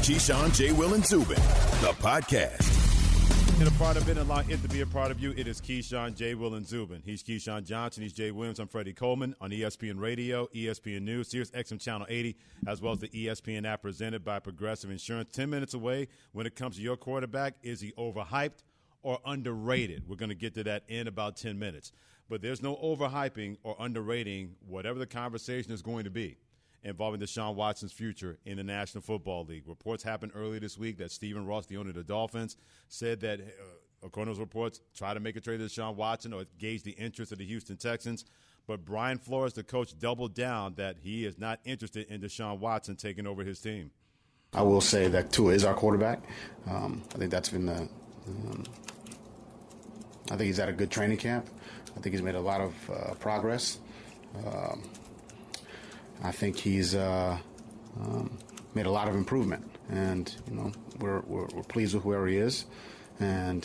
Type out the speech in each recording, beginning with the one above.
Keyshawn, J. Will, and Zubin, the podcast. And a part of it, allowing it to be a part of you, it is Keyshawn, J. Will, and Zubin. He's Keyshawn Johnson. He's Jay Williams. I'm Freddie Coleman on ESPN Radio, ESPN News, Sirius XM Channel 80, as well as the ESPN app presented by Progressive Insurance. 10 minutes away when it comes to your quarterback. Is he overhyped or underrated? We're going to get to that in about 10 minutes. But there's no overhyping or underrating whatever the conversation is going to be involving Deshaun Watson's future in the National Football League. Reports happened earlier this week that Stephen Ross, the owner of the Dolphins, said that, according to those reports, try to make a trade to Deshaun Watson or gauge the interest of the Houston Texans. But Brian Flores, the coach, doubled down that he is not interested in Deshaun Watson taking over his team. I will say that Tua is our quarterback. I think that's been I think he's had a good training camp. I think he's made a lot of progress. I think he's made a lot of improvement, and we're pleased with where he is, and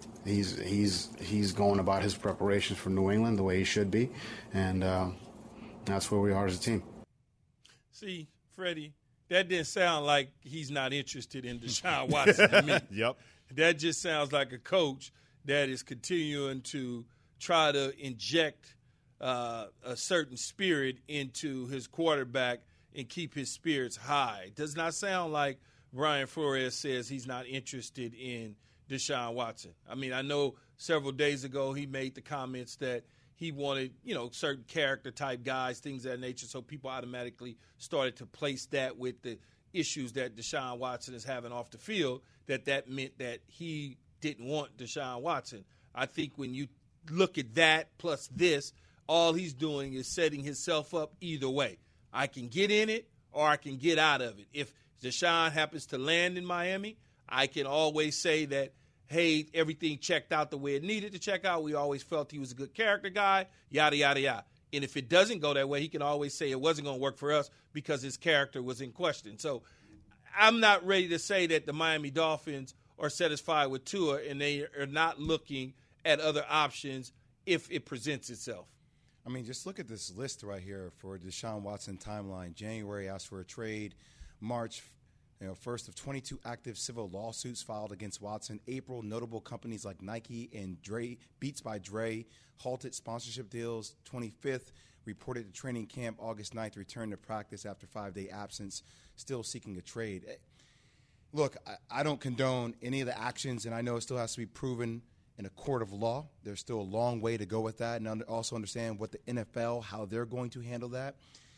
he's going about his preparations for New England the way he should be, and that's where we are as a team. See, Freddie, that didn't sound like he's not interested in Deshaun Watson to me. Yep, that just sounds like a coach that is continuing to try to inject a certain spirit into his quarterback and keep his spirits high. It does not sound like Brian Flores says he's not interested in Deshaun Watson. I mean, I know several days ago he made the comments that he wanted, certain character type guys, things of that nature, so people automatically started to place that with the issues that Deshaun Watson is having off the field, that meant that he didn't want Deshaun Watson. I think when you look at that plus this, all he's doing is setting himself up either way. I can get in it or I can get out of it. If Deshaun happens to land in Miami, I can always say that, hey, everything checked out the way it needed to check out. We always felt he was a good character guy, yada, yada, yada. And if it doesn't go that way, he can always say it wasn't going to work for us because his character was in question. So I'm not ready to say that the Miami Dolphins are satisfied with Tua and they are not looking at other options if it presents itself. I mean, just look at this list right here for Deshaun Watson timeline. January asked for a trade. March, first of 22 active civil lawsuits filed against Watson. April, notable companies like Nike and Beats by Dre halted sponsorship deals. 25th, reported to training camp. August 9th, returned to practice after 5-day absence, still seeking a trade. Look, I don't condone any of the actions, and I know it still has to be proven in a court of law. There's still a long way to go with that, and also understand what the NFL, how they're going to handle that.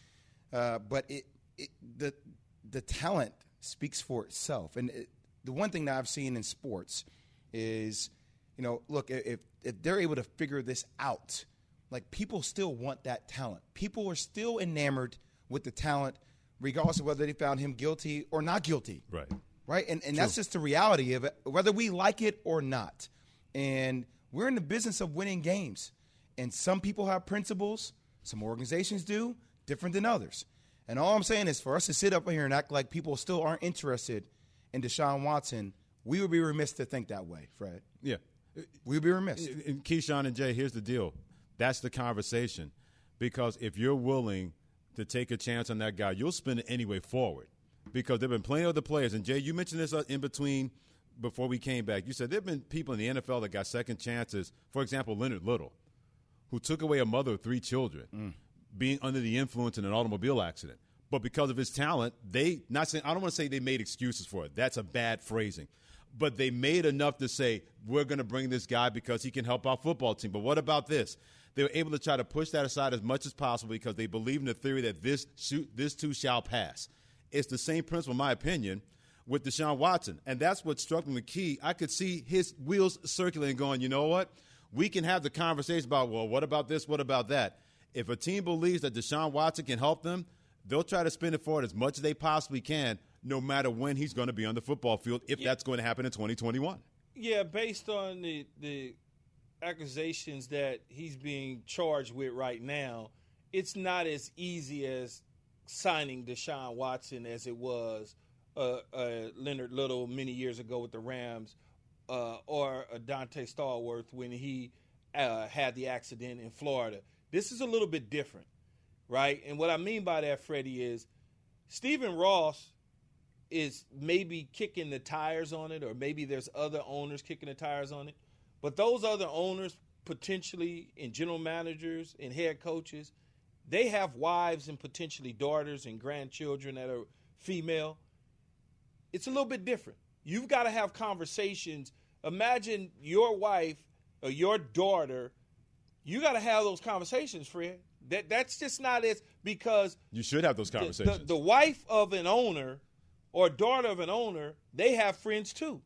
But the talent speaks for itself. And the one thing that I've seen in sports is, look, if they're able to figure this out, like, people still want that talent. People are still enamored with the talent, regardless of whether they found him guilty or not guilty. Right? And that's just the reality of it, whether we like it or not. And we're in the business of winning games. And some people have principles, some organizations do, different than others. And all I'm saying is for us to sit up here and act like people still aren't interested in Deshaun Watson, we would be remiss to think that way, Fred. Yeah. We would be remiss. And Keyshawn and Jay, here's the deal. That's the conversation. Because if you're willing to take a chance on that guy, you'll spin it anyway forward. Because there have been plenty of other players. And, Jay, you mentioned this in between before we came back. You said there have been people in the NFL that got second chances. For example, Leonard Little, who took away a mother of 3 children, being under the influence in an automobile accident. But because of his talent, I don't want to say they made excuses for it. That's a bad phrasing. But they made enough to say, we're going to bring this guy because he can help our football team. But what about this? They were able to try to push that aside as much as possible because they believe in the theory that this too shall pass. It's the same principle, in my opinion, with Deshaun Watson. And that's what struck me with Key. I could see his wheels circulating going, you know what? We can have the conversation about, well, what about this? What about that? If a team believes that Deshaun Watson can help them, they'll try to spin it forward as much as they possibly can, no matter when he's going to be on the football field, if that's going to happen in 2021. Yeah, based on the accusations that he's being charged with right now, it's not as easy as signing Deshaun Watson as it was Leonard Little many years ago with the Rams or Dante Stallworth when he had the accident in Florida. This is a little bit different, right? And what I mean by that, Freddie, is Stephen Ross is maybe kicking the tires on it, or maybe there's other owners kicking the tires on it. But those other owners, potentially, and general managers and head coaches, they have wives and potentially daughters and grandchildren that are female. It's a little bit different. You've got to have conversations. Imagine your wife or your daughter. You got to have those conversations, Fred. That's just not as, because you should have those conversations. The wife of an owner or daughter of an owner, they have friends too.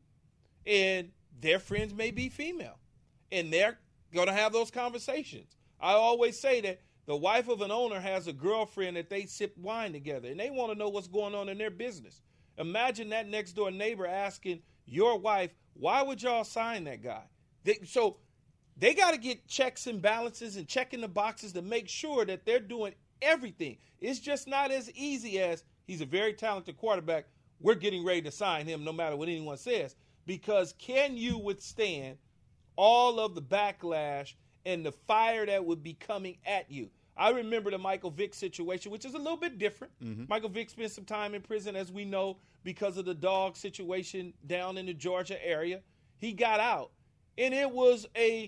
And their friends may be female. And they're going to have those conversations. I always say that the wife of an owner has a girlfriend that they sip wine together, and they want to know what's going on in their business. Imagine that next door neighbor asking your wife, why would y'all sign that guy? So they got to get checks and balances and checking the boxes to make sure that they're doing everything. It's just not as easy as he's a very talented quarterback. We're getting ready to sign him no matter what anyone says. Because can you withstand all of the backlash and the fire that would be coming at you? I remember the Michael Vick situation, which is a little bit different. Mm-hmm. Michael Vick spent some time in prison, as we know, because of the dog situation down in the Georgia area. He got out, and it was a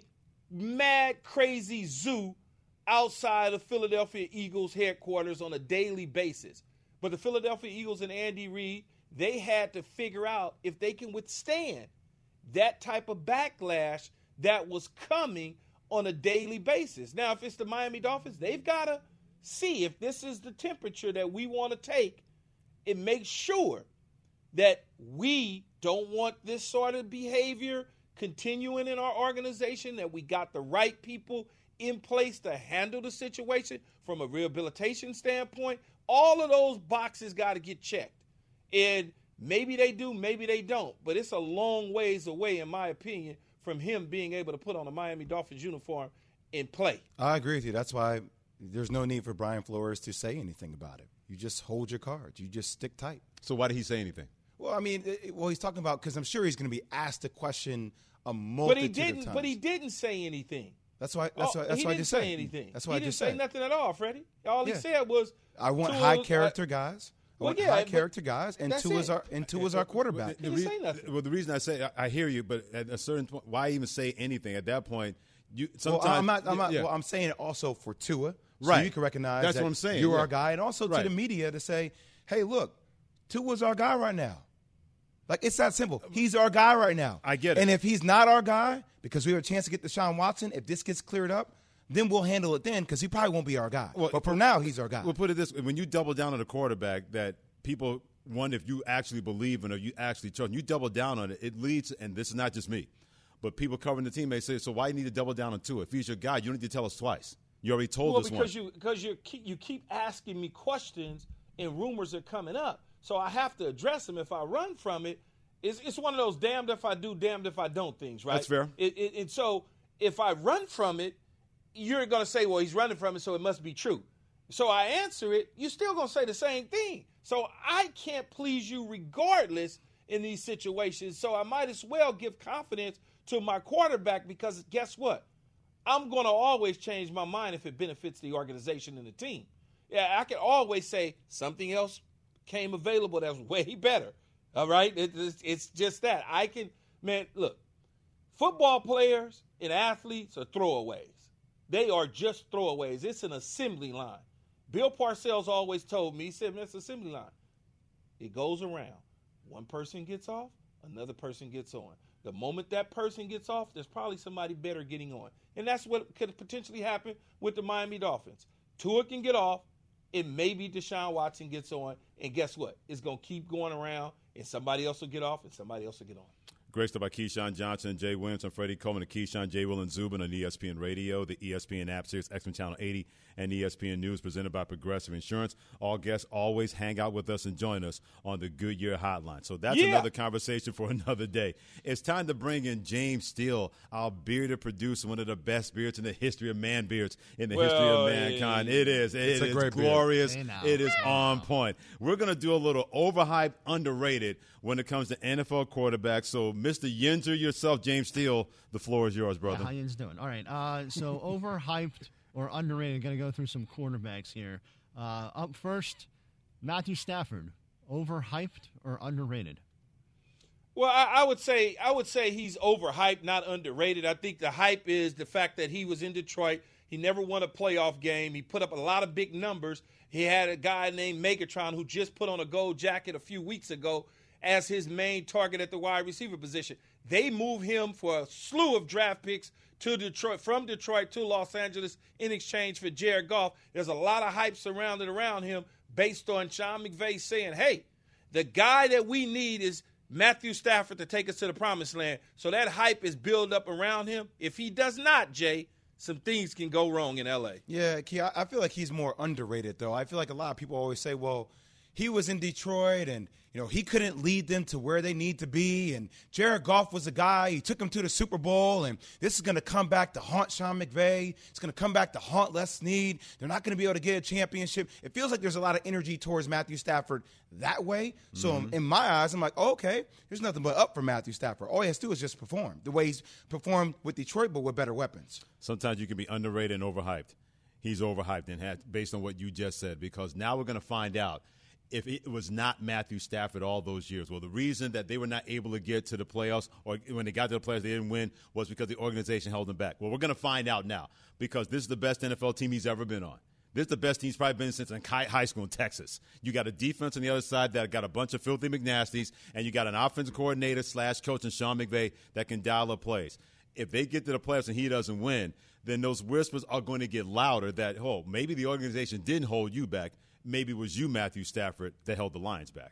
mad, crazy zoo outside of Philadelphia Eagles headquarters on a daily basis. But the Philadelphia Eagles and Andy Reid, they had to figure out if they can withstand that type of backlash that was coming on a daily basis. Now, if it's the Miami Dolphins, they've got to see if this is the temperature that we want to take and make sure that we don't want this sort of behavior continuing in our organization, that we got the right people in place to handle the situation from a rehabilitation standpoint. All of those boxes got to get checked. And maybe they do, maybe they don't. But it's a long ways away, in my opinion, from him being able to put on a Miami Dolphins uniform and play. I agree with you. That's why there's no need for Brian Flores to say anything about it. You just hold your cards. You just stick tight. So why did he say anything? Well, I mean, he's talking about, because I'm sure he's going to be asked a question a multitude of times. But he didn't say anything. That's why I just said. He didn't say anything. That's why I just said. He didn't say nothing at all, Freddie. All he said was, I want high character guys. High character guys, and two is our quarterback. He didn't say nothing. Well, the reason I say I hear you, but at a certain point, why even say anything at that point? I'm saying it also for Tua, so right? You can recognize that's what I'm saying. You're our guy, and also to the media to say, hey, look, Tua's our guy right now. Like, it's that simple. He's our guy right now. I get it. And if he's not our guy, because we have a chance to get Deshaun Watson, if this gets cleared up, then we'll handle it then, because he probably won't be our guy. Well, but for now, he's our guy. We'll put it this way. When you double down on a quarterback that people wonder if you actually believe in or you actually trust, you double down on it, it leads, and this is not just me, but people covering the team may say, so why do you need to double down on Tua? If he's your guy, you don't need to tell us twice. You already told us once. Because you keep asking me questions and rumors are coming up. So I have to address them. If I run from it, it's one of those damned if I do, damned if I don't things, right? That's fair. And so if I run from it, you're going to say, well, he's running from it, so it must be true. So I answer it, you're still going to say the same thing. So I can't please you regardless in these situations. So I might as well give confidence to my quarterback, because guess what? I'm going to always change my mind if it benefits the organization and the team. Yeah, I can always say something else came available that was way better. All right? It's just that. Look, football players and athletes are throwaways. They are just throwaways. It's an assembly line. Bill Parcells always told me, he said, that's an assembly line. It goes around. One person gets off, another person gets on. The moment that person gets off, there's probably somebody better getting on. And that's what could potentially happen with the Miami Dolphins. Tua can get off, and maybe Deshaun Watson gets on, and guess what? It's going to keep going around, and somebody else will get off, and somebody else will get on. Graced by Keyshawn Johnson and Jay Williams. I'm Freddie Coleman and Keyshawn, Jay Will and Zubin on ESPN Radio, the ESPN app, Sirius XM Channel 80, and ESPN News presented by Progressive Insurance. All guests always hang out with us and join us on the Goodyear Hotline. So that's another conversation for another day. It's time to bring in James Steele, our bearded producer, one of the best beards in the history of man beards in the history of mankind. It is. It is glorious. It is on point. We're going to do a little overhyped, underrated when it comes to NFL quarterbacks. So, Mr. Yinzer yourself, James Steele, the floor is yours, brother. How you doing? All right. So overhyped or underrated, going to go through some quarterbacks here. Up first, Matthew Stafford. overhyped or underrated? Well, I would say he's overhyped, not underrated. I think the hype is the fact that he was in Detroit. He never won a playoff game. He put up a lot of big numbers. He had a guy named Megatron who just put on a gold jacket a few weeks ago as his main target at the wide receiver position. They moved him for a slew of draft picks to Detroit, from Detroit to Los Angeles in exchange for Jared Goff. There's a lot of hype surrounded around him based on Sean McVay saying, hey, the guy that we need is Matthew Stafford to take us to the promised land. So that hype is built up around him. If he does not, Jay, some things can go wrong in L.A. Yeah, Key, I feel like he's more underrated, though. I feel like a lot of people always say, well, he was in Detroit and, he couldn't lead them to where they need to be. And Jared Goff was a guy. He took them to the Super Bowl. And this is going to come back to haunt Sean McVay. It's going to come back to haunt Les Snead. They're not going to be able to get a championship. It feels like there's a lot of energy towards Matthew Stafford that way. So in my eyes, I'm like, oh, okay, there's nothing but up for Matthew Stafford. All he has to do is just perform the way he's performed with Detroit, but with better weapons. Sometimes you can be underrated and overhyped. He's overhyped and based on what you just said, because now we're going to find out if it was not Matthew Stafford all those years. Well, the reason that they were not able to get to the playoffs, or when they got to the playoffs they didn't win, was because the organization held them back. Well, we're going to find out now, because this is the best NFL team he's ever been on. This is the best team he's probably been since in high school in Texas. You got a defense on the other side that got a bunch of filthy McNasties, and you got an offensive coordinator / coach in Sean McVay that can dial up plays. If they get to the playoffs and he doesn't win, then those whispers are going to get louder that, oh, maybe the organization didn't hold you back. Maybe it was you, Matthew Stafford, that held the Lions back.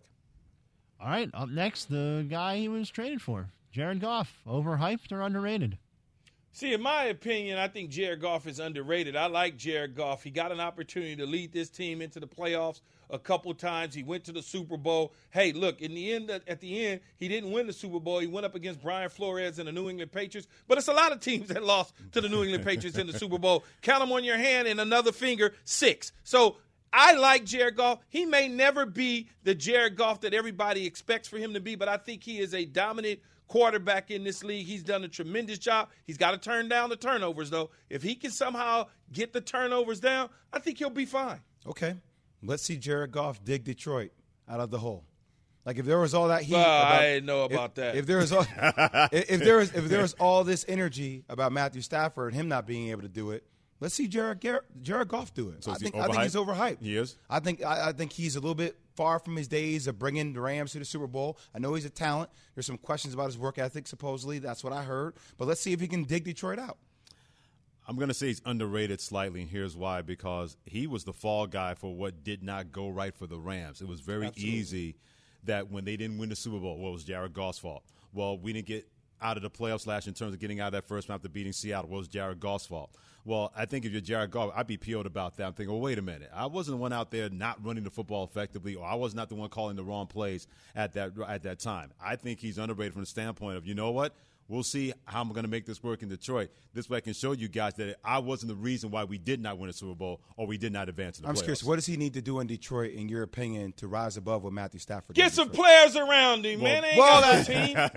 All right, up next, the guy he was traded for, Jared Goff. Overhyped or underrated? See, in my opinion, I think Jared Goff is underrated. I like Jared Goff. He got an opportunity to lead this team into the playoffs a couple times. He went to the Super Bowl. Hey, look, at the end, he didn't win the Super Bowl. He went up against Brian Flores and the New England Patriots. But it's a lot of teams that lost to the New England Patriots in the Super Bowl. Count them on your hand and another finger, 6. So I like Jared Goff. He may never be the Jared Goff that everybody expects for him to be, but I think he is a dominant quarterback in this league. He's done a tremendous job. He's got to turn down the turnovers, though. If he can somehow get the turnovers down, I think he'll be fine. Okay. Let's see Jared Goff dig Detroit out of the hole. Like, if there was all that heat, I didn't know about that. If there was all, if there was all this energy about Matthew Stafford and him not being able to do it, let's see Jared Goff do it. So I think he's overhyped. He is? I think he's a little bit far from his days of bringing the Rams to the Super Bowl. I know he's a talent. There's some questions about his work ethic, supposedly. That's what I heard. But let's see if he can dig Detroit out. I'm going to say he's underrated slightly, and here's why. Because he was the fall guy for what did not go right for the Rams. It was very easy that when they didn't win the Super Bowl, well, it was Jared Goff's fault. Well, we didn't get out of the playoffs last year in terms of getting out of that first round after beating Seattle. Well, it was Jared Goff's fault. Well, I think if you're Jared Goff, I'd be PO'd about that. I'm thinking, well, wait a minute. I wasn't the one out there not running the football effectively, or I was not the one calling the wrong plays at that time. I think he's underrated from the standpoint of, you know what? We'll see how I'm going to make this work in Detroit. This way I can show you guys that I wasn't the reason why we did not win a Super Bowl or we did not advance to the playoffs. I'm curious, what does he need to do in Detroit, in your opinion, to rise above what Matthew Stafford Get some players around him, man. They ain't got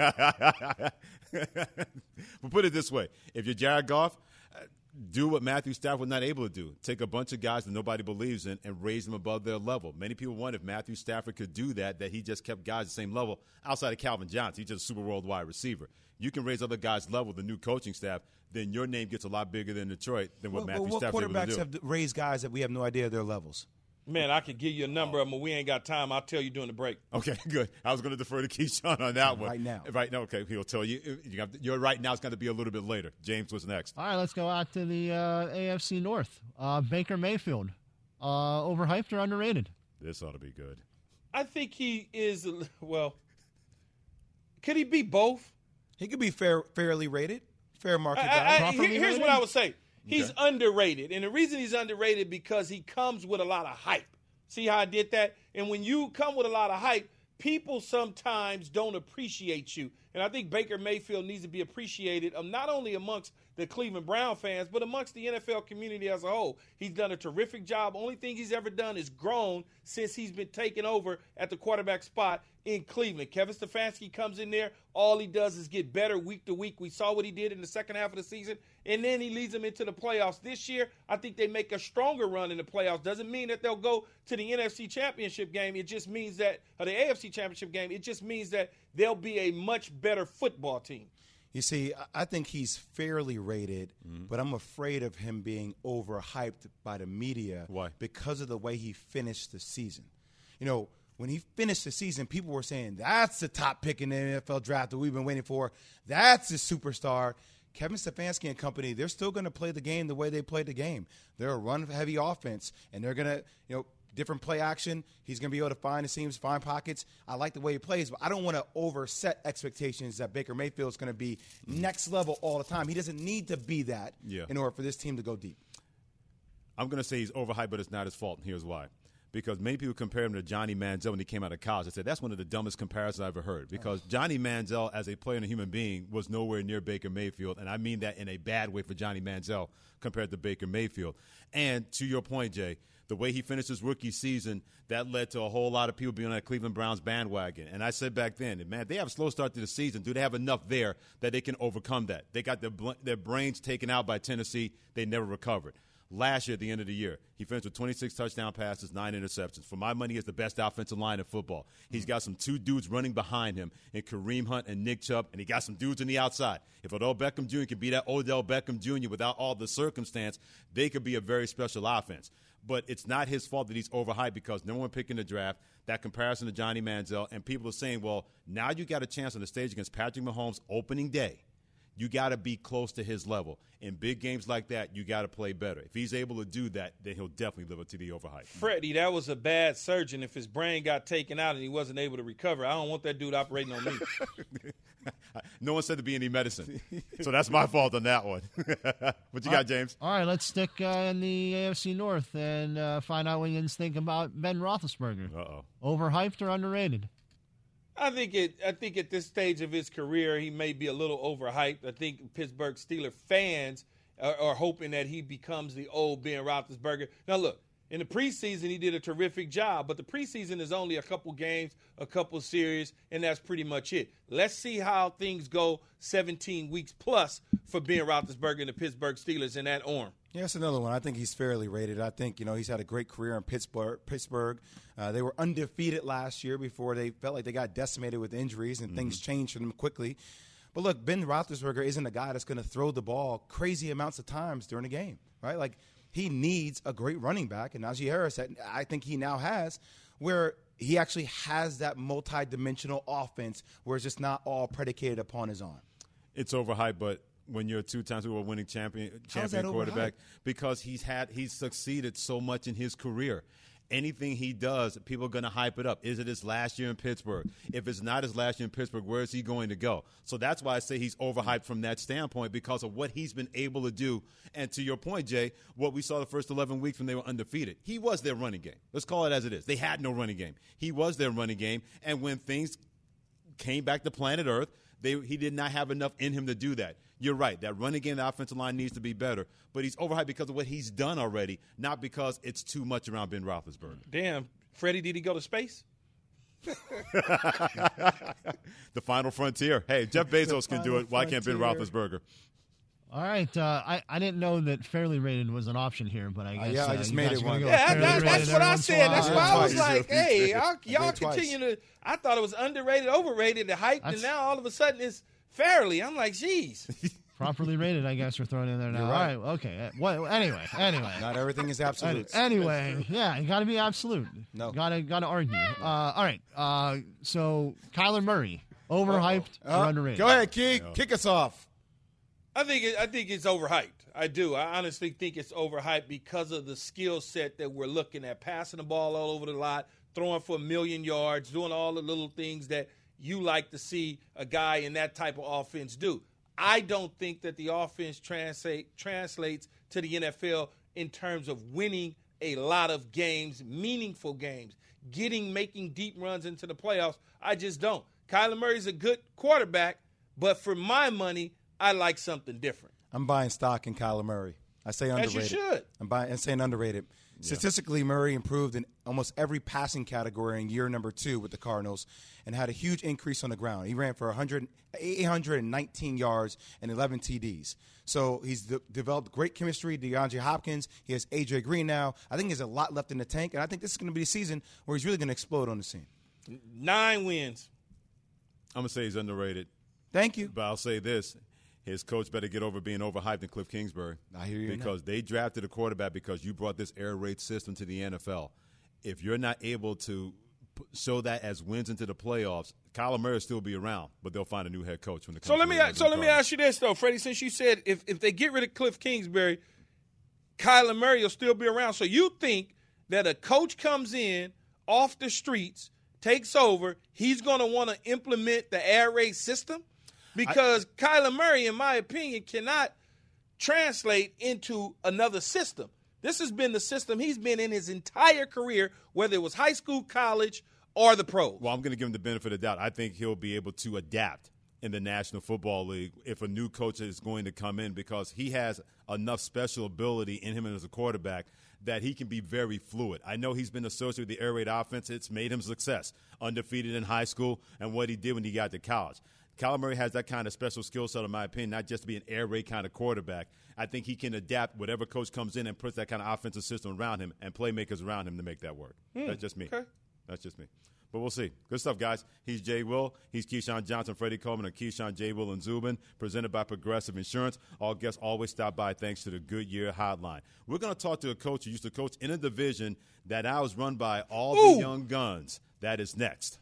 a team. But put it this way. If you're Jared Goff, do what Matthew Stafford was not able to do. Take a bunch of guys that nobody believes in and raise them above their level. Many people wonder if Matthew Stafford could do that he just kept guys the same level outside of Calvin Johnson. He's just a Super Bowl wide receiver. You can raise other guys' level with the new coaching staff, then your name gets a lot bigger than Detroit than what Matthew Stafford was able to do. What quarterbacks have raised guys that we have no idea their levels? Man, I could give you a number of them, but we ain't got time. I'll tell you during the break. Okay, good. I was going to defer to Keyshawn on that one. Right now. Right now, okay. He'll tell you. You're right now. It's going to be a little bit later. James, what's next? All right, let's go out to the AFC North. Baker Mayfield. Overhyped or underrated? This ought to be good. I think he is, well, could he be both? He could be fairly rated, fair market value. Here's what I would say. He's underrated. And the reason he's underrated because he comes with a lot of hype. See how I did that? And when you come with a lot of hype, people sometimes don't appreciate you. And I think Baker Mayfield needs to be appreciated not only amongst the Cleveland Brown fans, but amongst the NFL community as a whole. He's done a terrific job. Only thing he's ever done is grown since he's been taken over at the quarterback spot in Cleveland. Kevin Stefanski comes in there. All he does is get better week to week. We saw what he did in the second half of the season, and then he leads them into the playoffs. This year, I think they make a stronger run in the playoffs. Doesn't mean that they'll go to the NFC Championship game. It just means that, or the AFC Championship game, it just means that they'll be a much better football team. You see, I think he's fairly rated, but I'm afraid of him being overhyped by the media. Why? Because of the way he finished the season. You know, when he finished the season, people were saying, that's the top pick in the NFL draft that we've been waiting for. That's the superstar. Kevin Stefanski and company, they're still going to play the game the way they played the game. They're a run-heavy offense, and they're going to, different play action. He's going to be able to find the seams, find pockets. I like the way he plays, but I don't want to overset expectations that Baker Mayfield is going to be next level all the time. He doesn't need to be that in order for this team to go deep. I'm going to say he's overhyped, but it's not his fault, and here's why. Because many people compare him to Johnny Manziel when he came out of college. I said, that's one of the dumbest comparisons I've ever heard. Because Johnny Manziel, as a player and a human being, was nowhere near Baker Mayfield. And I mean that in a bad way for Johnny Manziel compared to Baker Mayfield. And to your point, Jay, the way he finished his rookie season, that led to a whole lot of people being on that Cleveland Browns bandwagon. And I said back then, man, they have a slow start to the season. Do they have enough there that they can overcome that? They got their brains taken out by Tennessee. They never recovered. Last year, at the end of the year, he finished with 26 touchdown passes, 9 interceptions. For my money, he has the best offensive line in football. He's got some two dudes running behind him in Kareem Hunt and Nick Chubb, and he got some dudes on the outside. If Odell Beckham Jr. can be that Odell Beckham Jr. without all the circumstance, they could be a very special offense. But it's not his fault that he's overhyped because no one picked in the draft, that comparison to Johnny Manziel, and people are saying, well, now you got a chance on the stage against Patrick Mahomes opening day. You got to be close to his level. In big games like that, you got to play better. If he's able to do that, then he'll definitely live up to the overhype. Freddie, that was a bad surgeon if his brain got taken out and he wasn't able to recover. I don't want that dude operating on me. No one said to be any medicine. So that's my fault on that one. What you got, James? All right, let's stick in the AFC North and find out what you think about Ben Roethlisberger. Uh-oh. Overhyped or underrated? I think at this stage of his career, he may be a little overhyped. I think Pittsburgh Steelers fans are hoping that he becomes the old Ben Roethlisberger. Now, look, in the preseason, he did a terrific job, but the preseason is only a couple games, a couple series, and that's pretty much it. Let's see how things go 17 weeks plus for Ben Roethlisberger and the Pittsburgh Steelers in that arm. Yeah, that's another one. I think he's fairly rated. I think, he's had a great career in Pittsburgh. They were undefeated last year before they felt like they got decimated with injuries, and things changed for them quickly. But look, Ben Roethlisberger isn't a guy that's going to throw the ball crazy amounts of times during a game, right? Like, he needs a great running back, and Najee Harris, I think he now has, where he actually has that multi-dimensional offense where it's just not all predicated upon his arm. It's overhyped, but when you're a two-time Super Bowl winning champion quarterback, because he's succeeded so much in his career. Anything he does, people are going to hype it up. Is it his last year in Pittsburgh? If it's not his last year in Pittsburgh, where is he going to go? So that's why I say he's overhyped from that standpoint because of what he's been able to do. And to your point, Jay, what we saw the first 11 weeks when they were undefeated, he was their running game. Let's call it as it is. They had no running game. He was their running game. And when things came back to planet Earth, he did not have enough in him to do that. You're right. That running game, the offensive line needs to be better. But he's overhyped because of what he's done already, not because it's too much around Ben Roethlisberger. Damn. Freddie, did he go to space? The final frontier. Hey, Jeff Bezos can do it. Why can't Ben Roethlisberger? All right. I didn't know that fairly rated was an option here, but I guess I just made it one. That's what I said. That's why I was like, hey, y'all twice. continue to – I thought it was underrated, overrated, the hype, and now all of a sudden it's fairly. I'm like, geez. Properly rated, I guess we're throwing in there now. You're right. All right, okay. Well, anyway. Not everything is absolute. Anyway, yeah, you got to be absolute. No. Got to argue. All right. So Kyler Murray, overhyped or underrated? Go ahead, Key. Kick us off. I think it's overhyped. I do. I honestly think it's overhyped because of the skill set that we're looking at. Passing the ball all over the lot, throwing for 1,000,000 yards, doing all the little things that you like to see a guy in that type of offense do. I don't think that the offense translates to the NFL in terms of winning a lot of games, meaningful games, making deep runs into the playoffs. I just don't. Kyler Murray's a good quarterback, but for my money, I like something different. I'm buying stock in Kyler Murray. I say underrated. As you should. I'm saying underrated. Yeah. Statistically, Murray improved in almost every passing category in year number 2 with the Cardinals and had a huge increase on the ground. He ran for 819 yards and 11 TDs. So he's developed great chemistry. DeAndre Hopkins. He has A.J. Green now. I think he has a lot left in the tank, and I think this is going to be the season where he's really going to explode on the scene. 9 wins. I'm going to say he's underrated. Thank you. But I'll say this. His coach better get over being overhyped than Cliff Kingsbury. I hear you. Because they drafted a quarterback because you brought this air raid system to the NFL. If you're not able to show that as wins into the playoffs, Kyler Murray will still be around, but they'll find a new head coach when it comes. So let me ask you this though, Freddie. Since you said if they get rid of Cliff Kingsbury, Kyler Murray will still be around. So you think that a coach comes in off the streets, takes over, he's going to want to implement the air raid system? Because Kyler Murray, in my opinion, cannot translate into another system. This has been the system he's been in his entire career, whether it was high school, college, or the pros. Well, I'm going to give him the benefit of the doubt. I think he'll be able to adapt in the National Football League if a new coach is going to come in because he has enough special ability in him as a quarterback that he can be very fluid. I know he's been associated with the air raid offense. It's made him success, undefeated in high school, and what he did when he got to college. Kyler Murray has that kind of special skill set, in my opinion, not just to be an air raid kind of quarterback. I think he can adapt whatever coach comes in and puts that kind of offensive system around him and playmakers around him to make that work. That's just me. Okay. That's just me. But we'll see. Good stuff, guys. He's Jay Will. He's Keyshawn Johnson, Freddie Coleman, and Keyshawn, Jay Will, and Zubin, presented by Progressive Insurance. All guests always stop by thanks to the Goodyear Hotline. We're going to talk to a coach who used to coach in a division that now is run by all the young guns. That is next.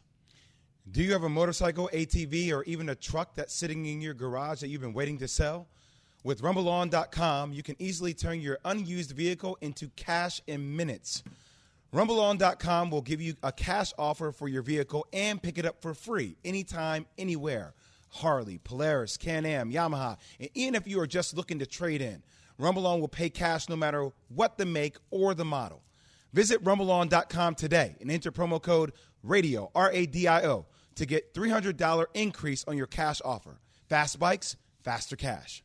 Do you have a motorcycle, ATV, or even a truck that's sitting in your garage that you've been waiting to sell? With RumbleOn.com, you can easily turn your unused vehicle into cash in minutes. RumbleOn.com will give you a cash offer for your vehicle and pick it up for free anytime, anywhere. Harley, Polaris, Can-Am, Yamaha, and even if you are just looking to trade in, RumbleOn will pay cash no matter what the make or the model. Visit RumbleOn.com today and enter promo code RADIO, R-A-D-I-O, to get $300 increase on your cash offer. Fast bikes, faster cash.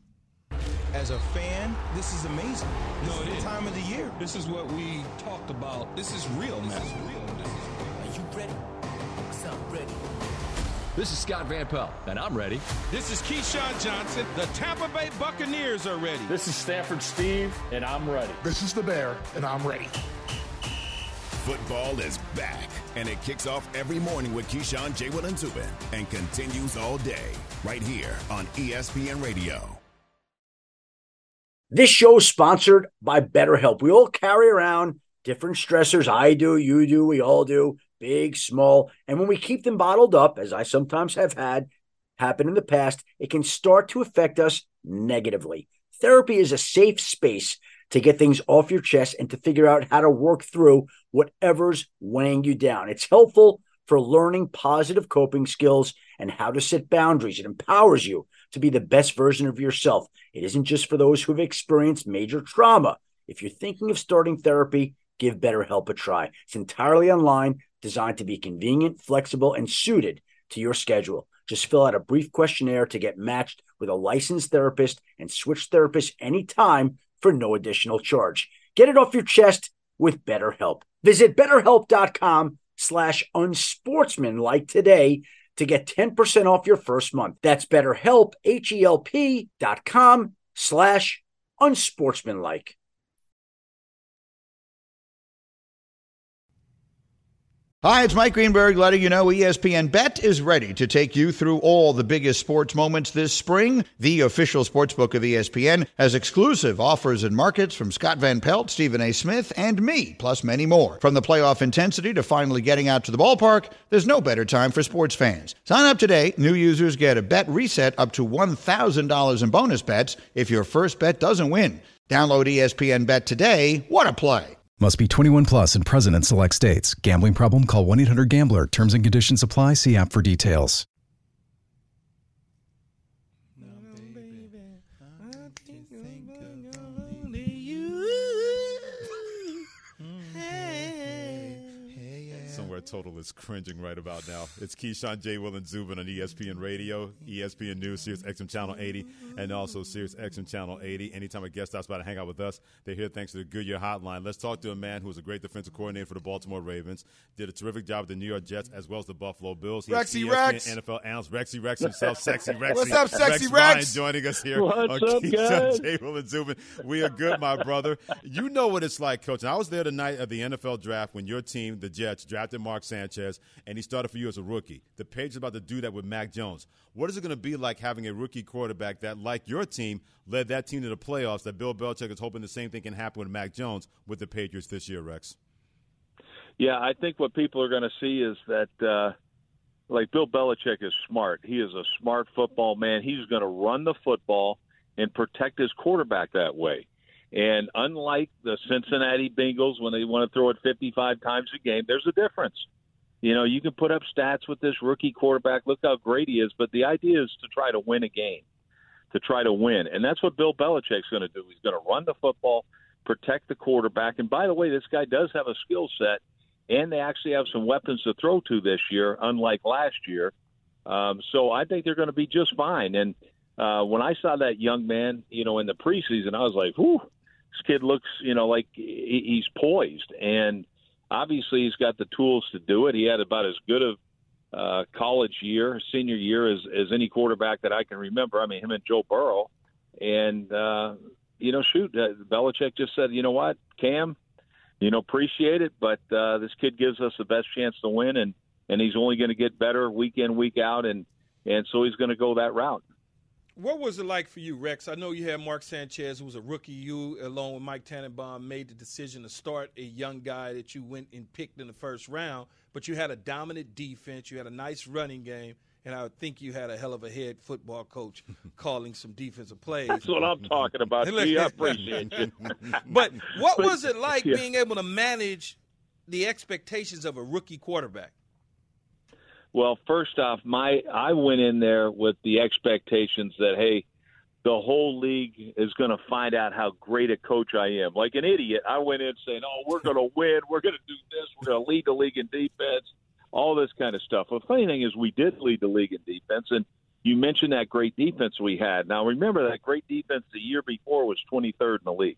As a fan, this is amazing. This is the time of the year. This is what we talked about. This is real, man. Are you ready? Because I'm ready. This is Scott Van Pelt, and I'm ready. This is Keyshawn Johnson. The Tampa Bay Buccaneers are ready. This is Stanford Steve, and I'm ready. This is the Bear, and I'm ready. Football is back, and it kicks off every morning with Keyshawn, J. Will, and Zubin, and continues all day right here on ESPN Radio. This show is sponsored by BetterHelp. We all carry around different stressors. I do, you do, we all do, big, small. And when we keep them bottled up, as I sometimes have had happen in the past, it can start to affect us negatively. Therapy is a safe space to get things off your chest and to figure out how to work through whatever's weighing you down. It's helpful for learning positive coping skills and how to set boundaries. It empowers you to be the best version of yourself. It isn't just for those who've experienced major trauma. If you're thinking of starting therapy, give BetterHelp a try. It's entirely online, designed to be convenient, flexible, and suited to your schedule. Just fill out a brief questionnaire to get matched with a licensed therapist and switch therapists anytime for no additional charge. Get it off your chest with BetterHelp. Visit BetterHelp.com/unsportsmanlike today to get 10% off your first month. That's BetterHelp, HELP.com/unsportsmanlike. Hi, it's Mike Greenberg letting you know ESPN Bet is ready to take you through all the biggest sports moments this spring. The official sportsbook of ESPN has exclusive offers and markets from Scott Van Pelt, Stephen A. Smith, and me, plus many more. From the playoff intensity to finally getting out to the ballpark, there's no better time for sports fans. Sign up today. New users get a bet reset up to $1,000 in bonus bets if your first bet doesn't win. Download ESPN Bet today. What a play. Must be 21 plus and present in select states. Gambling problem? Call 1-800-GAMBLER. Terms and conditions apply. See app for details. Somewhere total is cringing right about now. It's Keyshawn, J. Will, and Zubin on ESPN Radio, ESPN News, Sirius XM Channel 80, and also Sirius XM Channel 80. Anytime a guest stops by to hang out with us, they're here thanks to the Goodyear Hotline. Let's talk to a man who was a great defensive coordinator for the Baltimore Ravens, did a terrific job with the New York Jets as well as the Buffalo Bills. He's Rexy ESPN Rex. NFL analyst, Rexy Rex himself, Sexy Rexy. What's up, Sexy Rex? Ryan joining us here What's on up, Keyshawn, guys? J. Will, and Zubin. We are good, my brother. You know what it's like, Coach. And I was there the night of the NFL draft when your team, the Jets, drafted Mark Sanchez, and he started for you as a rookie. The Patriots are about to do that with Mac Jones. What is it going to be like having a rookie quarterback that, like your team, led that team to the playoffs, that Bill Belichick is hoping the same thing can happen with Mac Jones with the Patriots this year, Rex? Yeah, I think what people are going to see is that, like Bill Belichick is smart. He is a smart football man. He's going to run the football and protect his quarterback that way. And unlike the Cincinnati Bengals, when they want to throw it 55 times a game, there's a difference. You know, you can put up stats with this rookie quarterback. Look how great he is. But the idea is to try to win a game, to try to win. And that's what Bill Belichick's going to do. He's going to run the football, protect the quarterback. And by the way, this guy does have a skill set, and they actually have some weapons to throw to this year, unlike last year. So I think they're going to be just fine. And when I saw that young man, you know, in the preseason, I was like, whew, this kid looks, you know, like he's poised. And obviously he's got the tools to do it. He had about as good of college year, senior year, as any quarterback that I can remember. I mean, him and Joe Burrow. And, you know, Belichick just said, you know what, Cam, you know, appreciate it, but this kid gives us the best chance to win, and he's only going to get better week in, week out, and so he's going to go that route. What was it like for you, Rex? I know you had Mark Sanchez, who was a rookie. You, along with Mike Tannenbaum, made the decision to start a young guy that you went and picked in the first round, but you had a dominant defense. You had a nice running game, and I would think you had a hell of a head football coach calling some defensive plays. That's what I'm talking about. Gee, I appreciate you. But what was it like being able to manage the expectations of a rookie quarterback? Well, first off, I went in there with the expectations that, hey, the whole league is going to find out how great a coach I am. Like an idiot, I went in saying, oh, we're going to win, we're going to do this, we're going to lead the league in defense, all this kind of stuff. The funny thing is we did lead the league in defense, and you mentioned that great defense we had. Now, remember, that great defense the year before was 23rd in the league.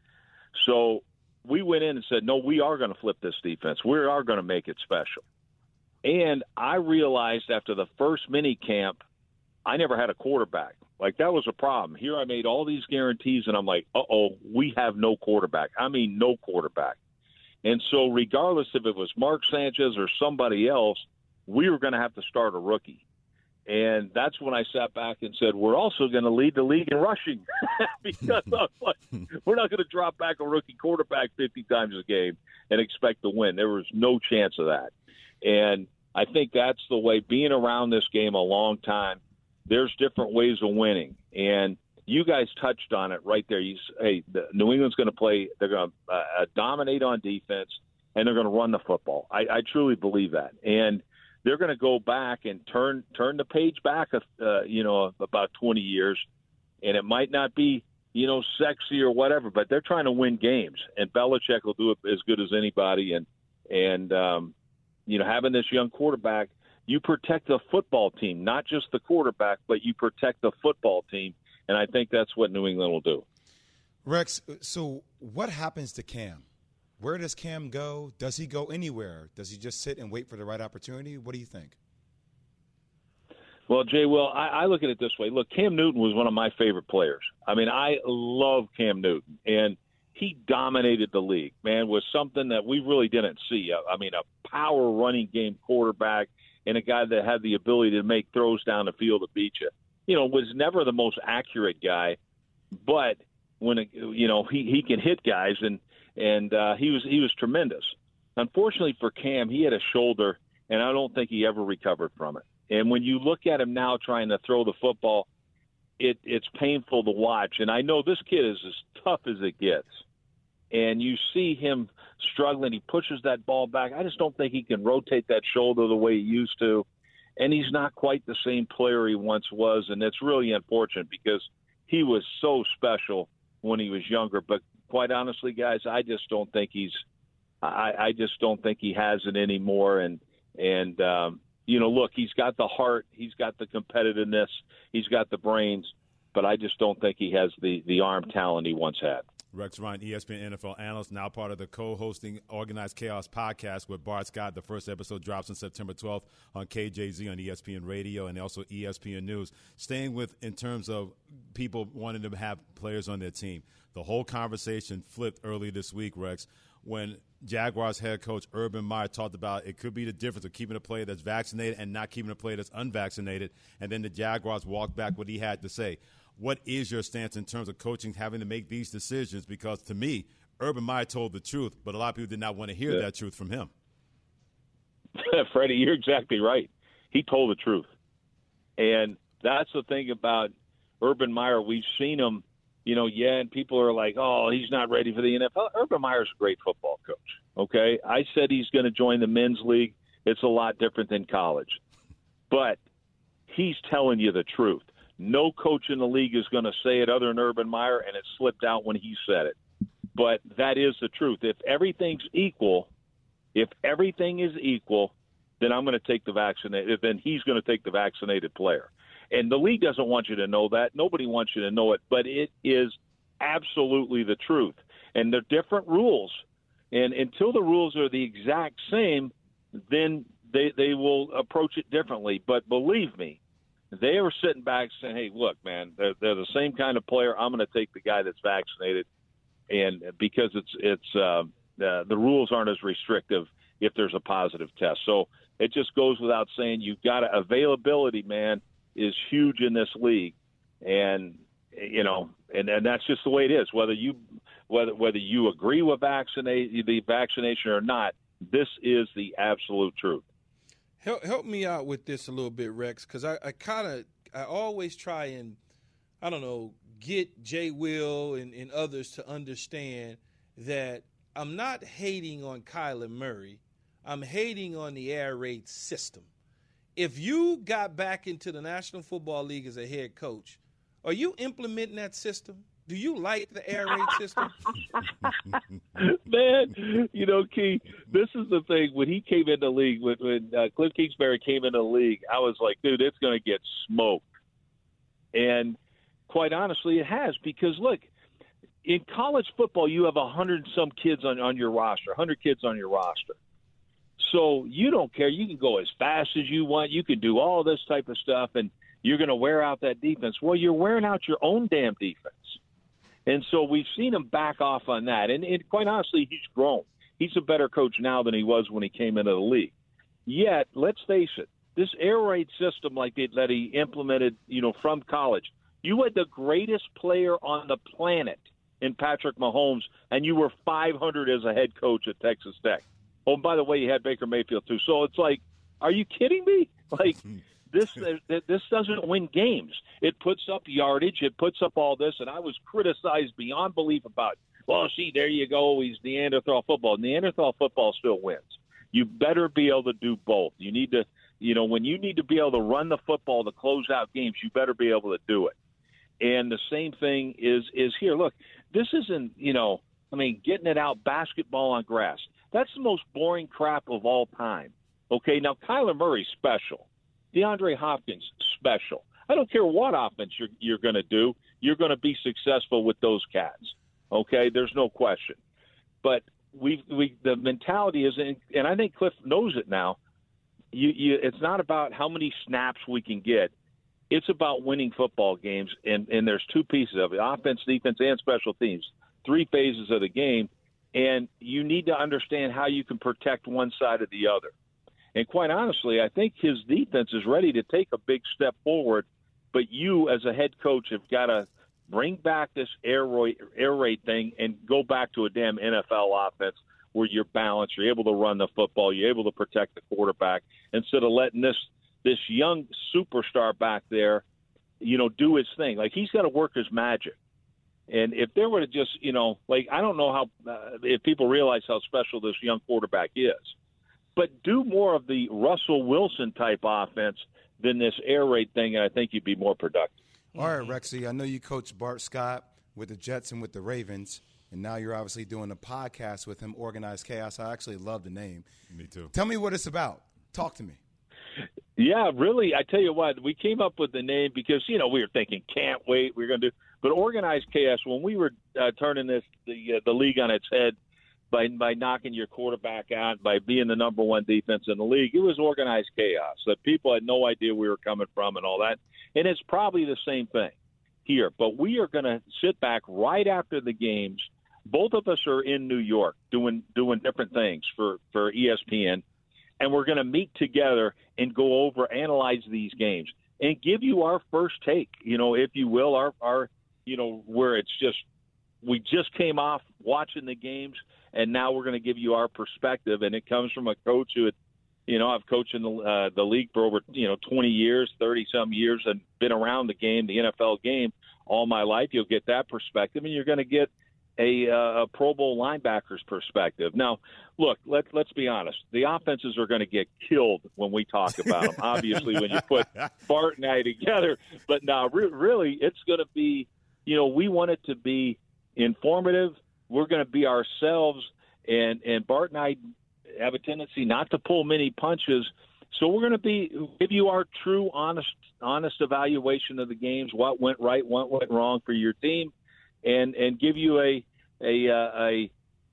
So we went in and said, no, we are going to flip this defense. We are going to make it special. And I realized after the first mini camp, I never had a quarterback. Like, that was a problem. Here I made all these guarantees, and I'm like, uh-oh, we have no quarterback. I mean, no quarterback. And so regardless if it was Mark Sanchez or somebody else, we were going to have to start a rookie. And that's when I sat back and said, we're also going to lead the league in rushing because I was like, we're not going to drop back a rookie quarterback 50 times a game and expect to win. There was no chance of that. And I think that's the way, being around this game a long time, there's different ways of winning. And you guys touched on it right there. New England's going to play, they're going to dominate on defense, and they're going to run the football. I truly believe that. And they're going to go back and turn the page back, about 20 years. And it might not be, sexy or whatever, but they're trying to win games. And Belichick will do it as good as anybody. And having this young quarterback, you protect the football team, not just the quarterback, but you protect the football team. And I think that's what New England will do. Rex, so what happens to Cam? Where does Cam go? Does he go anywhere? Does he just sit and wait for the right opportunity? What do you think? Well, Jay, I look at it this way. Look, Cam Newton was one of my favorite players. I mean, I love Cam Newton. And he dominated the league, man, was something that we really didn't see. I mean, a power running game quarterback and a guy that had the ability to make throws down the field to beat you. Was never the most accurate guy, but when he can hit guys, and he was tremendous. Unfortunately for Cam, he had a shoulder, and I don't think he ever recovered from it. And when you look at him now trying to throw the football, it's painful to watch. And I know this kid is as tough as it gets. And you see him struggling. He pushes that ball back. I just don't think he can rotate that shoulder the way he used to. And he's not quite the same player he once was. And it's really unfortunate because he was so special when he was younger. But quite honestly, guys, I just don't think he's I just don't think he has it anymore. And look, he's got the heart, he's got the competitiveness, he's got the brains, but I just don't think he has the arm talent he once had. Rex Ryan, ESPN NFL analyst, now part of the co-hosting Organized Chaos podcast with Bart Scott. The first episode drops on September 12th on KJZ on ESPN Radio and also ESPN News. Staying with in terms of people wanting to have players on their team, the whole conversation flipped early this week, Rex, when Jaguars head coach Urban Meyer talked about it could be the difference of keeping a player that's vaccinated and not keeping a player that's unvaccinated, and then the Jaguars walked back what he had to say. What is your stance in terms of coaching having to make these decisions? Because to me, Urban Meyer told the truth, but a lot of people did not want to hear that truth from him. Freddie, you're exactly right. He told the truth. And that's the thing about Urban Meyer. We've seen him, and people are like, oh, he's not ready for the NFL. Urban Meyer's a great football coach, okay? I said he's going to join the men's league. It's a lot different than college. But he's telling you the truth. No coach in the league is going to say it other than Urban Meyer, and it slipped out when he said it. But that is the truth. If everything is equal, then I'm going to take the vaccinated. Then he's going to take the vaccinated player. And the league doesn't want you to know that. Nobody wants you to know it. But it is absolutely the truth. And they're different rules. And until the rules are the exact same, then they will approach it differently. But believe me, they were sitting back saying, hey, look, man, they're the same kind of player. I'm going to take the guy that's vaccinated. And because the rules aren't as restrictive if there's a positive test. So it just goes without saying, availability, man, is huge in this league. And, and that's just the way it is. Whether you agree with the vaccination or not, this is the absolute truth. Help me out with this a little bit, Rex, because I always try and, get Jay Will and others to understand that I'm not hating on Kyler Murray. I'm hating on the air raid system. If you got back into the National Football League as a head coach, are you implementing that system? Do you like the air raid system? Man, Key, this is the thing. When he came in the league, when Cliff Kingsbury came into the league, I was like, dude, it's going to get smoked. And quite honestly, it has. Because, look, in college football, you have 100-some kids on your roster, 100 kids on your roster. So you don't care. You can go as fast as you want. You can do all this type of stuff, and you're going to wear out that defense. Well, you're wearing out your own damn defense. And so we've seen him back off on that. And quite honestly, he's grown. He's a better coach now than he was when he came into the league. Yet, let's face it, this air raid system that he implemented, from college, you had the greatest player on the planet in Patrick Mahomes, and you were 500 as a head coach at Texas Tech. Oh, by the way, you had Baker Mayfield too. So it's like, are you kidding me? Like, this doesn't win games. It puts up yardage. It puts up all this. And I was criticized beyond belief about, well, see, there you go. He's Neanderthal football. Neanderthal football still wins. You better be able to do both. You need to, when you need to be able to run the football to close out games, you better be able to do it. And the same thing is here. Look, this isn't, getting it out, basketball on grass. That's the most boring crap of all time. Okay, now Kyler Murray's special. DeAndre Hopkins, special. I don't care what offense you're going to do. You're going to be successful with those cats. Okay, there's no question. But the mentality is, and I think Cliff knows it now. It's not about how many snaps we can get. It's about winning football games, and there's two pieces of it: offense, defense, and special teams. 3 phases of the game, and you need to understand how you can protect one side or the other. And quite honestly, I think his defense is ready to take a big step forward, but you as a head coach have got to bring back this air raid thing and go back to a damn NFL offense where you're balanced, you're able to run the football, you're able to protect the quarterback, instead of letting this young superstar back there, do his thing. Like, he's got to work his magic. And if there were to just, I don't know how if people realize how special this young quarterback is. But do more of the Russell Wilson type offense than this air raid thing, and I think you'd be more productive. All right, Rexy, I know you coach Bart Scott with the Jets and with the Ravens. and now you're obviously doing a podcast with him, Organized Chaos. I actually love the name. Me too. Tell me what it's about. Talk to me. Yeah, really, I tell you what, we came up with the name because, we were thinking, can't wait, we're going to do. But Organized Chaos, when we were turning the league on its head by knocking your quarterback out, by being the number one defense in the league, it was Organized Chaos. That people had no idea we were coming from and all that. And it's probably the same thing here. But we are going to sit back right after the games. Both of us are in New York doing different things for ESPN. And we're going to meet together and go over, analyze these games, and give you our first take, if you will, our where it's just we just came off watching the games, and now we're going to give you our perspective. And it comes from a coach who, I've coached in the league for over 20 years, 30-some years, and been around the game, the NFL game, all my life. You'll get that perspective, and you're going to get a Pro Bowl linebacker's perspective. Now, look, let's be honest. The offenses are going to get killed when we talk about them, obviously, when you put Bart and I together. But now, really, it's going to be, we want it to be informative. We're going to be ourselves. And Bart and I have a tendency not to pull many punches. So we're going to give you our true, honest evaluation of the games, what went right, what went wrong for your team, and give you an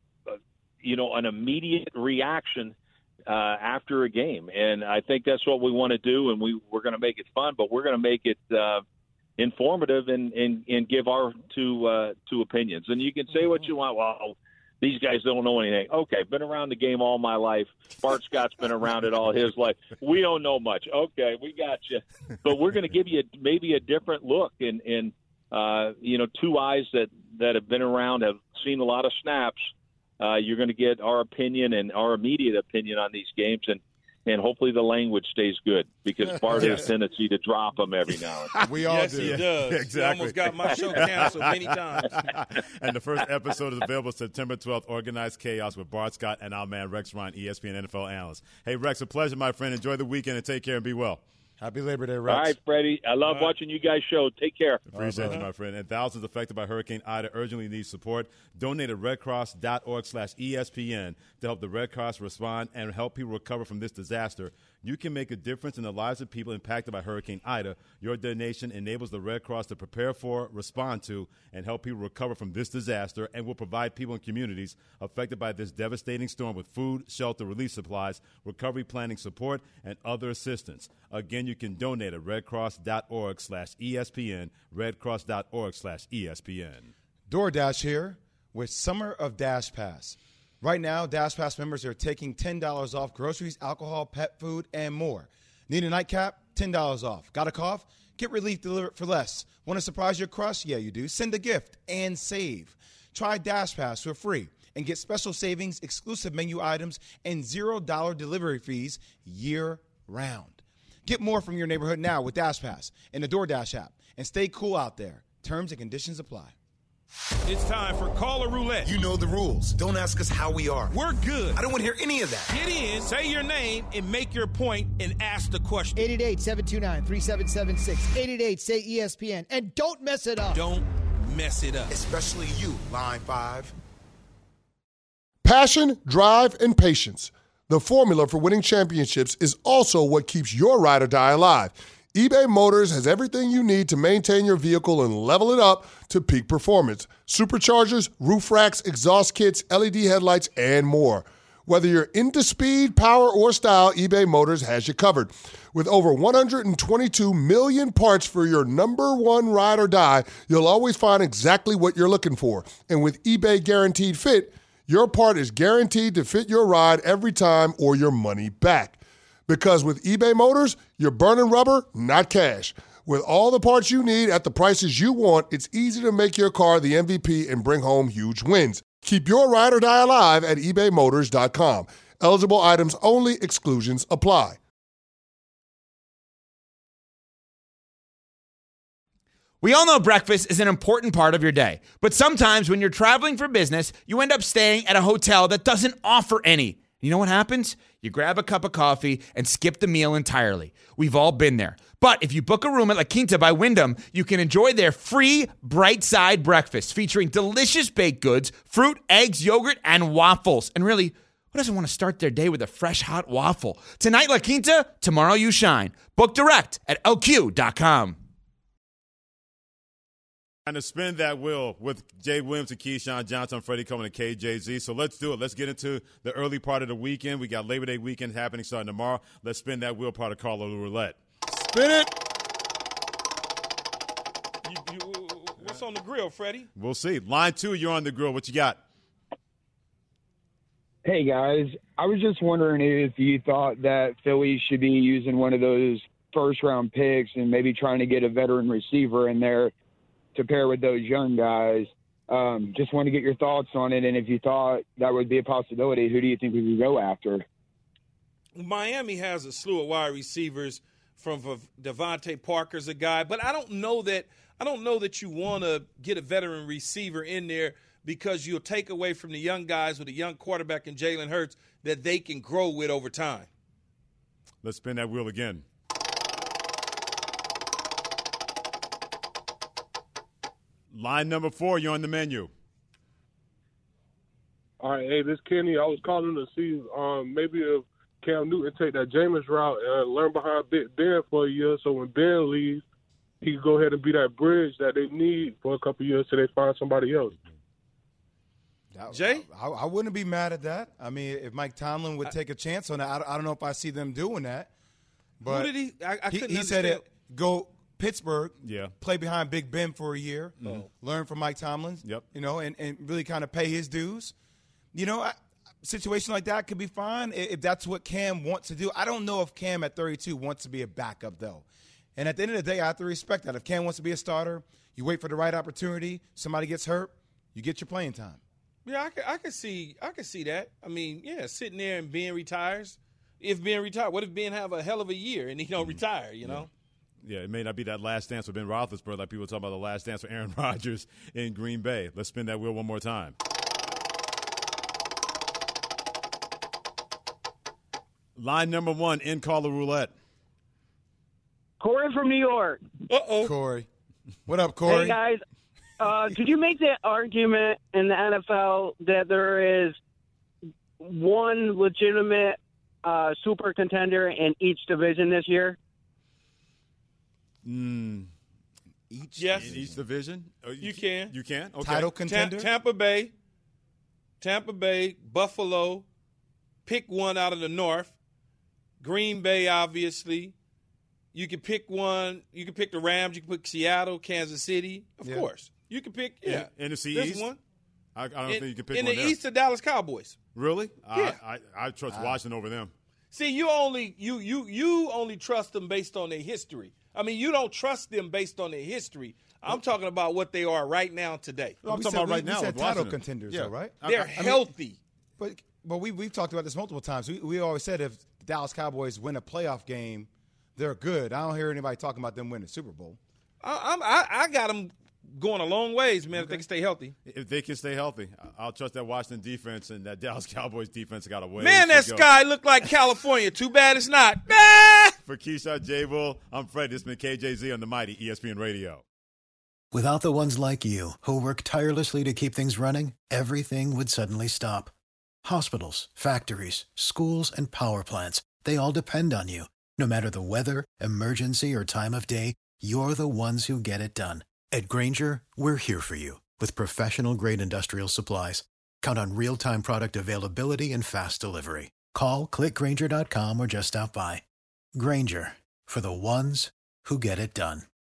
immediate reaction after a game. And I think that's what we want to do, and we're going to make it fun, but we're going to make it informative and give our two opinions. And you can say what you want. Well, these guys don't know anything. Okay, been around the game all my life. Bart Scott's been around it all his life. We don't know much. Okay, we got you. But we're going to give you maybe a different look and two eyes that have been around, have seen a lot of snaps. You're going to get our opinion and our immediate opinion on these games, and hopefully the language stays good, because Bart has a tendency to drop them every now and then. We all do. Yes, he does. Exactly. He almost got my show canceled many times. And the first episode is available September 12th, Organized Chaos with Bart Scott and our man Rex Ryan, ESPN NFL analyst. Hey, Rex, a pleasure, my friend. Enjoy the weekend and take care and be well. Happy Labor Day, Rex. All right, Freddie. I love watching you guys' show. Take care. Appreciate you, my friend. And thousands affected by Hurricane Ida urgently need support. Donate at redcross.org/ESPN to help the Red Cross respond and help people recover from this disaster. You can make a difference in the lives of people impacted by Hurricane Ida. Your donation enables the Red Cross to prepare for, respond to, and help people recover from this disaster, and will provide people in communities affected by this devastating storm with food, shelter, relief supplies, recovery planning support, and other assistance. Again, you can donate at redcross.org/ESPN, redcross.org/ESPN. DoorDash here with Summer of Dash Pass. Right now, Dash Pass members are taking $10 off groceries, alcohol, pet food, and more. Need a nightcap? $10 off. Got a cough? Get relief delivered for less. Want to surprise your crush? Yeah, you do. Send a gift and save. Try Dash Pass for free and get special savings, exclusive menu items, and $0 delivery fees year-round. Get more from your neighborhood now with Dash Pass and the DoorDash app. And stay cool out there. Terms and conditions apply. It's time for Caller Roulette. You know the rules. Don't ask us how we are. We're good. I don't want to hear any of that. Get in, say your name, and make your point, and ask the question. 888-729-3776. 888-SAY-ESPN. And don't mess it up. Don't mess it up. Especially you, Line 5. Passion, drive, and patience. The formula for winning championships is also what keeps your ride or die alive. eBay Motors has everything you need to maintain your vehicle and level it up to peak performance. Superchargers, roof racks, exhaust kits, LED headlights, and more. Whether you're into speed, power, or style, eBay Motors has you covered. With over 122 million parts for your number one ride or die, you'll always find exactly what you're looking for. And with eBay Guaranteed Fit, your part is guaranteed to fit your ride every time or your money back. Because with eBay Motors, you're burning rubber, not cash. With all the parts you need at the prices you want, it's easy to make your car the MVP and bring home huge wins. Keep your ride or die alive at ebaymotors.com. Eligible items only. Exclusions apply. We all know breakfast is an important part of your day. But sometimes when you're traveling for business, you end up staying at a hotel that doesn't offer any. You know what happens? You grab a cup of coffee and skip the meal entirely. We've all been there. But if you book a room at La Quinta by Wyndham, you can enjoy their free Bright Side breakfast featuring delicious baked goods, fruit, eggs, yogurt, and waffles. And really, who doesn't want to start their day with a fresh, hot waffle? Tonight, La Quinta, tomorrow you shine. Book direct at LQ.com. And to spin that wheel with Jay Williams and Keyshawn Johnson, Freddie Coleman, and KJZ. So let's do it. Let's get into the early part of the weekend. We got Labor Day weekend happening starting tomorrow. Let's spin that wheel, part of Carlo Roulette. Spin it. What's on the grill, Freddie? We'll see. Line 2, you're on the grill. What you got? Hey, guys. I was just wondering if you thought that Philly should be using one of those first-round picks and maybe trying to get a veteran receiver in there to pair with those young guys. Just want to get your thoughts on it, and if you thought that would be a possibility, who do you think we could go after? Miami has a slew of wide receivers. From Devontae Parker's a guy, but I don't know that you want to get a veteran receiver in there because you'll take away from the young guys with a young quarterback and Jalen Hurts that they can grow with over time. Let's spin that wheel again. Line number 4, you're on the menu. All right, hey, this is Kenny. I was calling to see maybe if Cam Newton take that Jameis route and learn behind Big Ben for a year, so when Ben leaves, he can go ahead and be that bridge that they need for a couple of years till they find somebody else. Jay? I wouldn't be mad at that. I mean, if Mike Tomlin would take a chance on that, I don't know if I see them doing that. But who did he? I couldn't he said it. Go Pittsburgh, play behind Big Ben for a year, learn from Mike Tomlin, and really kind of pay his dues. A situation like that could be fine if that's what Cam wants to do. I don't know if Cam at 32 wants to be a backup, though. And at the end of the day, I have to respect that. If Cam wants to be a starter, you wait for the right opportunity, somebody gets hurt, you get your playing time. Yeah, I could see that. I mean, sitting there and Ben retires. If Ben retired, what if Ben have a hell of a year and he don't retire, you know? Yeah, it may not be that last dance with Ben Roethlisberger like people talk about the last dance with Aaron Rodgers in Green Bay. Let's spin that wheel one more time. Line number 1 in Caller Roulette. Corey from New York. Uh-oh. Corey. What up, Corey? Hey, guys. Could you make the argument in the NFL that there is one legitimate super contender in each division this year? Yes. In each division? You can. You can? Okay. Title contender? Tampa Bay, Buffalo, pick one out of the North. Green Bay, obviously. You can pick one. You can pick the Rams. You can pick Seattle, Kansas City. Of course. You can pick, NFC There's East? one. I don't think you can pick in one the there. East, the Dallas Cowboys. Really? Yeah. I trust Washington over them. See, you only trust them based on their history. I mean, you don't trust them based on their history. I'm talking about what they are right now today. I'm talking about right now. We said with title Washington. contenders, though, right? They're healthy. But we've talked about this multiple times. We always said if the Dallas Cowboys win a playoff game, they're good. I don't hear anybody talking about them winning the Super Bowl. I got them going a long ways, man, if they can stay healthy. If they can stay healthy, I'll trust that Washington defense, and that Dallas Cowboys defense got a way. Man, that sky look like California. Too bad it's not. For Keyshawn J. Will, I'm Fred. This has been KJZ on the mighty ESPN Radio. Without the ones like you, who work tirelessly to keep things running, everything would suddenly stop. Hospitals, factories, schools, and power plants, they all depend on you. No matter the weather, emergency, or time of day, you're the ones who get it done. At Grainger, we're here for you with professional-grade industrial supplies. Count on real-time product availability and fast delivery. Call, click Grainger.com, or just stop by. Grainger, for the ones who get it done.